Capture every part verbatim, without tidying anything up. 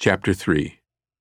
Chapter three.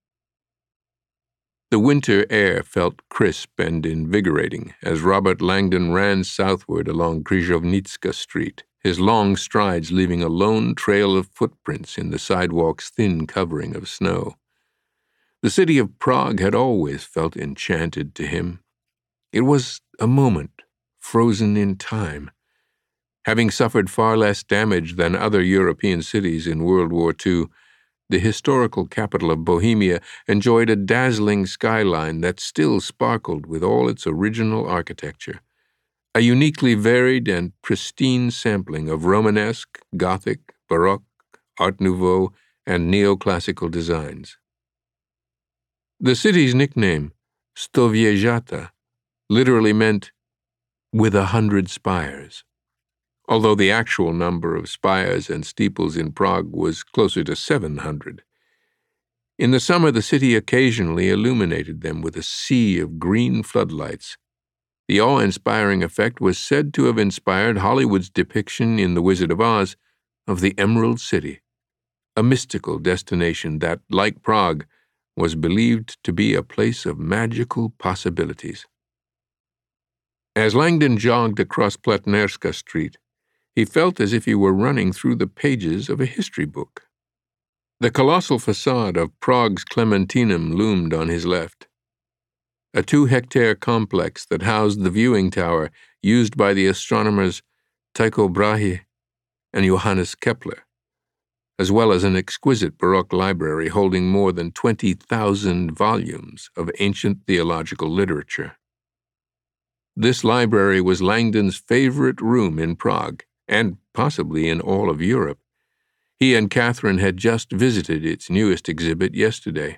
The winter air felt crisp and invigorating as Robert Langdon ran southward along Kryzhovnitska Street, his long strides leaving a lone trail of footprints in the sidewalk's thin covering of snow. The city of Prague had always felt enchanted to him. It was a moment, frozen in time. Having suffered far less damage than other European cities in World War Two, the historical capital of Bohemia enjoyed a dazzling skyline that still sparkled with all its original architecture, a uniquely varied and pristine sampling of Romanesque, Gothic, Baroque, Art Nouveau, and neoclassical designs. The city's nickname, Stoviejata, literally meant with a hundred spires, although the actual number of spires and steeples in Prague was closer to seven hundred. In the summer, the city occasionally illuminated them with a sea of green floodlights. The awe-inspiring effect was said to have inspired Hollywood's depiction in The Wizard of Oz of the Emerald City, a mystical destination that, like Prague, was believed to be a place of magical possibilities. As Langdon jogged across Pletnerska Street, he felt as if he were running through the pages of a history book. The colossal facade of Prague's Clementinum loomed on his left, a two-hectare complex that housed the viewing tower used by the astronomers Tycho Brahe and Johannes Kepler, as well as an exquisite Baroque library holding more than twenty thousand volumes of ancient theological literature. This library was Langdon's favorite room in Prague, and possibly in all of Europe. He and Catherine had just visited its newest exhibit yesterday.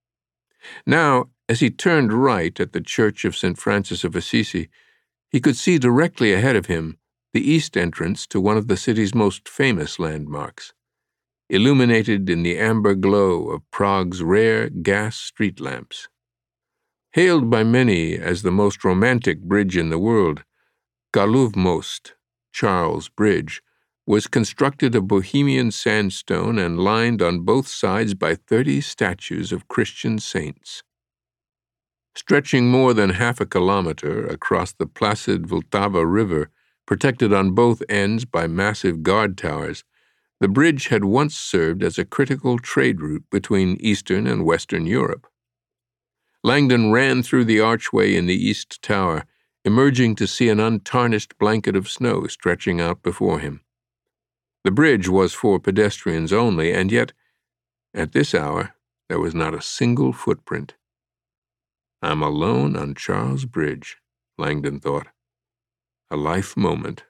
Now, as he turned right at the Church of Saint Francis of Assisi, he could see directly ahead of him the east entrance to one of the city's most famous landmarks, illuminated in the amber glow of Prague's rare gas street lamps. Hailed by many as the most romantic bridge in the world, Galův most, Charles Bridge, was constructed of Bohemian sandstone and lined on both sides by thirty statues of Christian saints. Stretching more than half a kilometer across the placid Vltava River, protected on both ends by massive guard towers, the bridge had once served as a critical trade route between Eastern and Western Europe. Langdon ran through the archway in the east tower, emerging to see an untarnished blanket of snow stretching out before him. The bridge was for pedestrians only, and yet, at this hour, there was not a single footprint. I'm alone on Charles Bridge, Langdon thought. A life moment.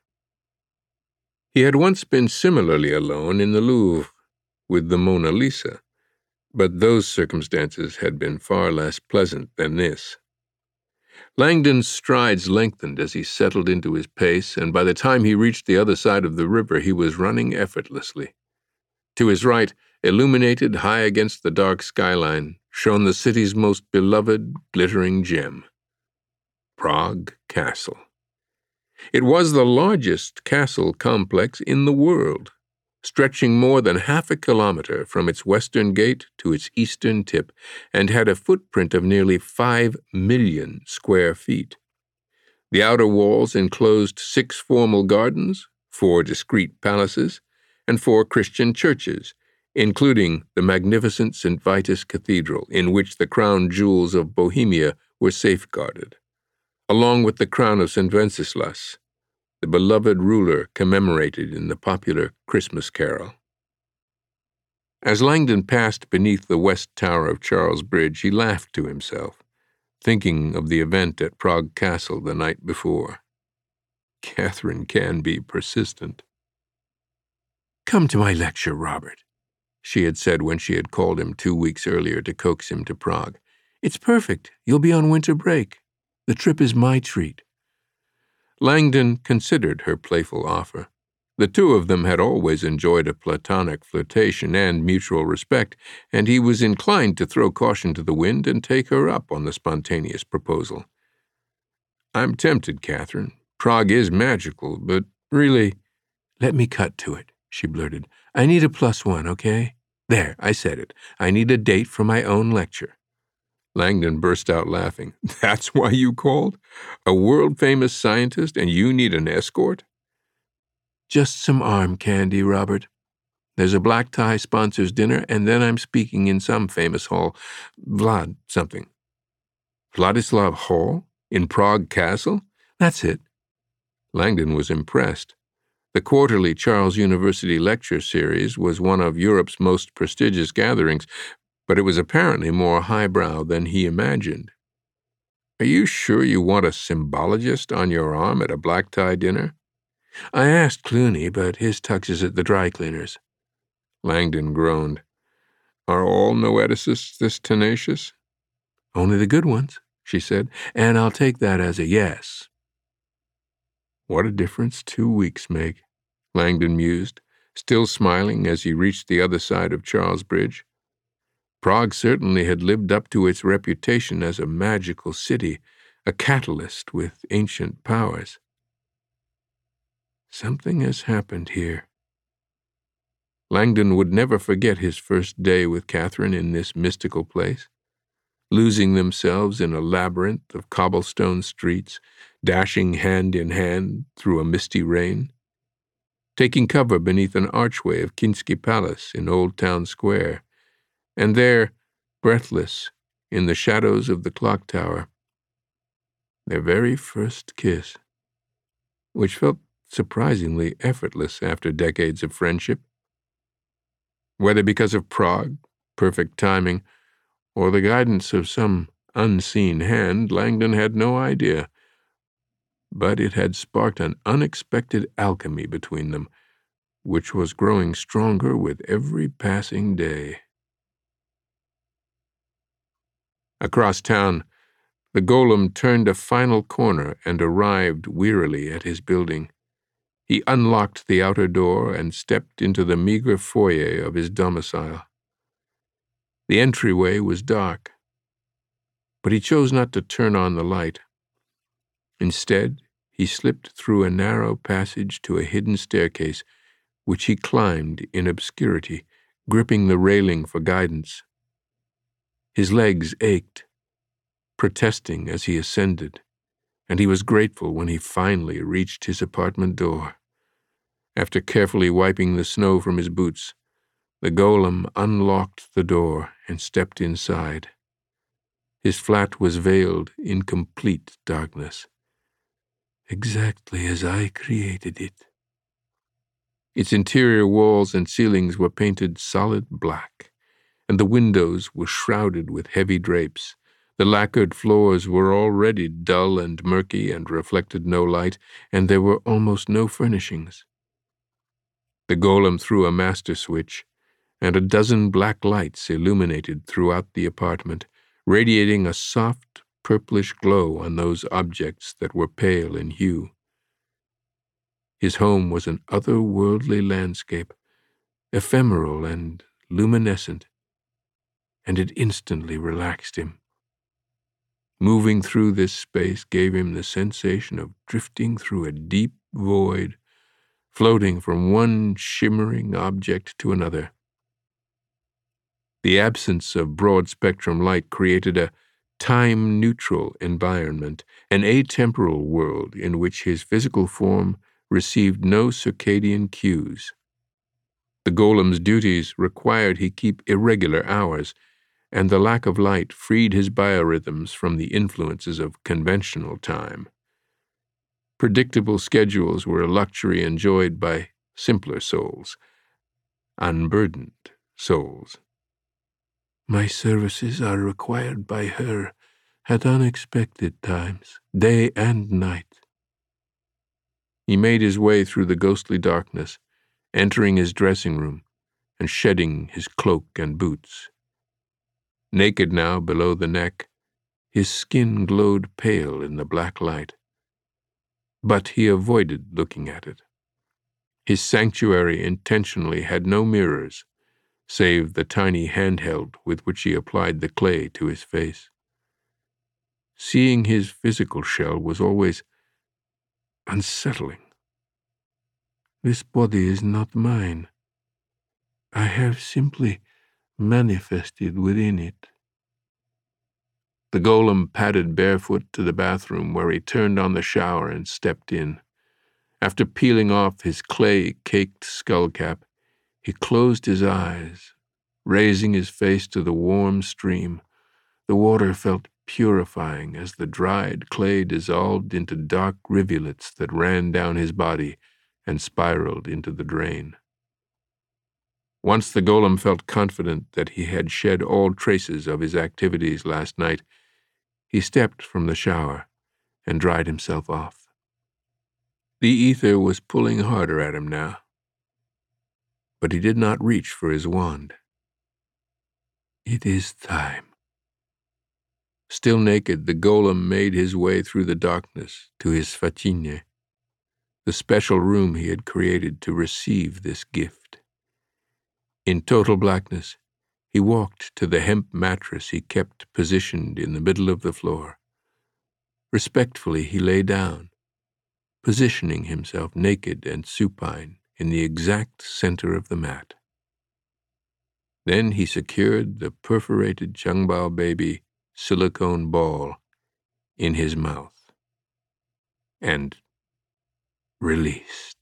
He had once been similarly alone in the Louvre, with the Mona Lisa, but those circumstances had been far less pleasant than this. Langdon's strides lengthened as he settled into his pace, and by the time he reached the other side of the river, he was running effortlessly. To his right, illuminated high against the dark skyline, shone the city's most beloved glittering gem, Prague Castle. It was the largest castle complex in the world, stretching more than half a kilometer from its western gate to its eastern tip, and had a footprint of nearly five million square feet. The outer walls enclosed six formal gardens, four discrete palaces, and four Christian churches, including the magnificent Saint Vitus Cathedral, in which the crown jewels of Bohemia were safeguarded, along with the crown of Saint Wenceslas, the beloved ruler commemorated in the popular Christmas carol. As Langdon passed beneath the west tower of Charles Bridge, he laughed to himself, thinking of the event at Prague Castle the night before. Catherine can be persistent. "Come to my lecture, Robert," she had said when she had called him two weeks earlier to coax him to Prague. "It's perfect. You'll be on winter break. The trip is my treat." Langdon considered her playful offer. The two of them had always enjoyed a platonic flirtation and mutual respect, and he was inclined to throw caution to the wind and take her up on the spontaneous proposal. "I'm tempted, Catherine. Prague is magical, but really—" "Let me cut to it," she blurted. "I need a plus one, okay? There, I said it. I need a date for my own lecture. Langdon burst out laughing. That's why you called? A world-famous scientist, and you need an escort? Just some arm candy, Robert. There's a black tie sponsors dinner, and then I'm speaking in some famous hall. Vlad something. Vladislav Hall? In Prague Castle? That's it. Langdon was impressed. The quarterly Charles University Lecture Series was one of Europe's most prestigious gatherings, but it was apparently more highbrow than he imagined. Are you sure you want a symbologist on your arm at a black-tie dinner? I asked Clooney, but his tux is at the dry cleaners. Langdon groaned. Are all noeticists this tenacious? Only the good ones, she said, and I'll take that as a yes. What a difference two weeks make, Langdon mused, still smiling as he reached the other side of Charles Bridge. Prague certainly had lived up to its reputation as a magical city, a catalyst with ancient powers. Something has happened here. Langdon would never forget his first day with Catherine in this mystical place, losing themselves in a labyrinth of cobblestone streets, dashing hand in hand through a misty rain, taking cover beneath an archway of Kinsky Palace in Old Town Square, and there, breathless, in the shadows of the clock tower, their very first kiss, which felt surprisingly effortless after decades of friendship. Whether because of Prague, perfect timing, or the guidance of some unseen hand, Langdon had no idea. But it had sparked an unexpected alchemy between them, which was growing stronger with every passing day. Across town, the golem turned a final corner and arrived wearily at his building. He unlocked the outer door and stepped into the meager foyer of his domicile. The entryway was dark, but he chose not to turn on the light. Instead, he slipped through a narrow passage to a hidden staircase, which he climbed in obscurity, gripping the railing for guidance. His legs ached, protesting as he ascended, and he was grateful when he finally reached his apartment door. After carefully wiping the snow from his boots, the golem unlocked the door and stepped inside. His flat was veiled in complete darkness, exactly as I created it. Its interior walls and ceilings were painted solid black, and the windows were shrouded with heavy drapes. The lacquered floors were already dull and murky and reflected no light, and there were almost no furnishings. The golem threw a master switch, and a dozen black lights illuminated throughout the apartment, radiating a soft, purplish glow on those objects that were pale in hue. His home was an otherworldly landscape, ephemeral and luminescent, and it instantly relaxed him. Moving through this space gave him the sensation of drifting through a deep void, floating from one shimmering object to another. The absence of broad-spectrum light created a time-neutral environment, an atemporal world in which his physical form received no circadian cues. The golem's duties required he keep irregular hours, and the lack of light freed his biorhythms from the influences of conventional time. Predictable schedules were a luxury enjoyed by simpler souls, unburdened souls. My services are required by her at unexpected times, day and night. He made his way through the ghostly darkness, entering his dressing room and shedding his cloak and boots. Naked now below the neck, his skin glowed pale in the black light. But he avoided looking at it. His sanctuary intentionally had no mirrors, save the tiny handheld with which he applied the clay to his face. Seeing his physical shell was always unsettling. This body is not mine. I have simply manifested within it. The golem padded barefoot to the bathroom, where he turned on the shower and stepped in. After peeling off his clay-caked skullcap, he closed his eyes, raising his face to the warm stream. The water felt purifying as the dried clay dissolved into dark rivulets that ran down his body and spiraled into the drain. Once the golem felt confident that he had shed all traces of his activities last night, he stepped from the shower and dried himself off. The ether was pulling harder at him now, but he did not reach for his wand. It is time. Still naked, the golem made his way through the darkness to his sfatine, the special room he had created to receive this gift. In total blackness, he walked to the hemp mattress he kept positioned in the middle of the floor. Respectfully, he lay down, positioning himself naked and supine in the exact center of the mat. Then he secured the perforated Changbao baby silicone ball in his mouth and released.